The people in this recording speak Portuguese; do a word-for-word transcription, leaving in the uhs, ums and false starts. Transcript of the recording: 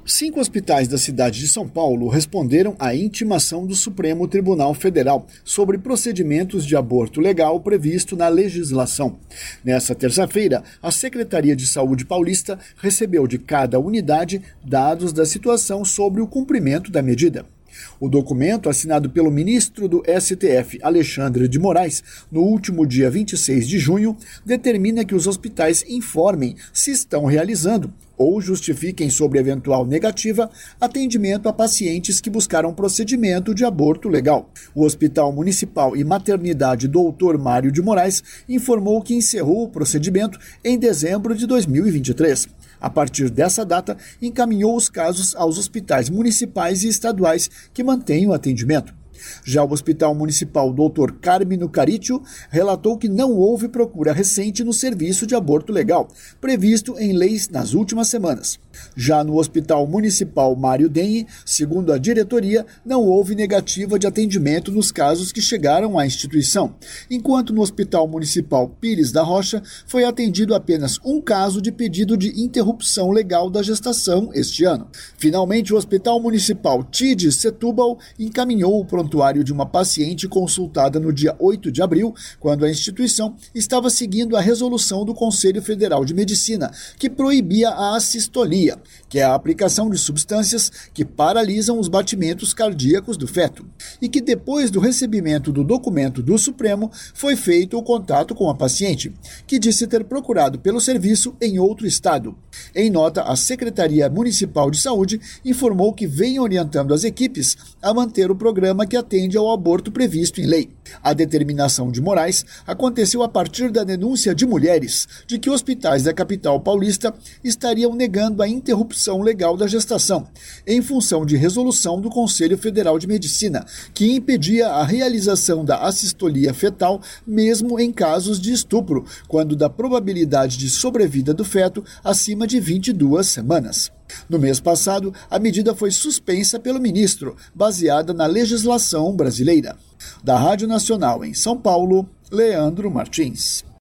Cinco hospitais da cidade de São Paulo responderam à intimação do Supremo Tribunal Federal sobre procedimentos de aborto legal previsto na legislação. Nessa terça-feira, a Secretaria de Saúde paulista recebeu de cada unidade dados da situação sobre o cumprimento da medida. O documento, assinado pelo ministro do S T F, Alexandre de Moraes, no último dia vinte e seis de junho, determina que os hospitais informem se estão realizando ou justifiquem sobre eventual negativa atendimento a pacientes que buscaram procedimento de aborto legal. O Hospital Municipal e Maternidade doutor Mário de Moraes informou que encerrou o procedimento em dezembro de dois mil e vinte e três. A partir dessa data, encaminhou os casos aos hospitais municipais e estaduais que mantêm o atendimento. Já o Hospital Municipal doutor Carmino Caritio relatou que não houve procura recente no serviço de aborto legal, previsto em leis nas últimas semanas. Já no Hospital Municipal Mário Denhe, segundo a diretoria, não houve negativa de atendimento nos casos que chegaram à instituição, enquanto no Hospital Municipal Pires da Rocha foi atendido apenas um caso de pedido de interrupção legal da gestação este ano. Finalmente, o Hospital Municipal Tides Setúbal encaminhou o prontuário de uma paciente consultada no dia oito de abril, quando a instituição estava seguindo a resolução do Conselho Federal de Medicina, que proibia a assistolia, que é a aplicação de substâncias que paralisam os batimentos cardíacos do feto, e que depois do recebimento do documento do Supremo foi feito o contato com a paciente, que disse ter procurado pelo serviço em outro estado. Em nota, a Secretaria Municipal de Saúde informou que vem orientando as equipes a manter o programa que atende ao aborto previsto em lei. A determinação de Moraes aconteceu a partir da denúncia de mulheres de que hospitais da capital paulista estariam negando a interrupção legal da gestação, em função de resolução do Conselho Federal de Medicina, que impedia a realização da assistolia fetal mesmo em casos de estupro, quando da probabilidade de sobrevida do feto acima de vinte e duas semanas. No mês passado, a medida foi suspensa pelo ministro, baseada na legislação brasileira. Da Rádio Nacional em São Paulo, Leandro Martins.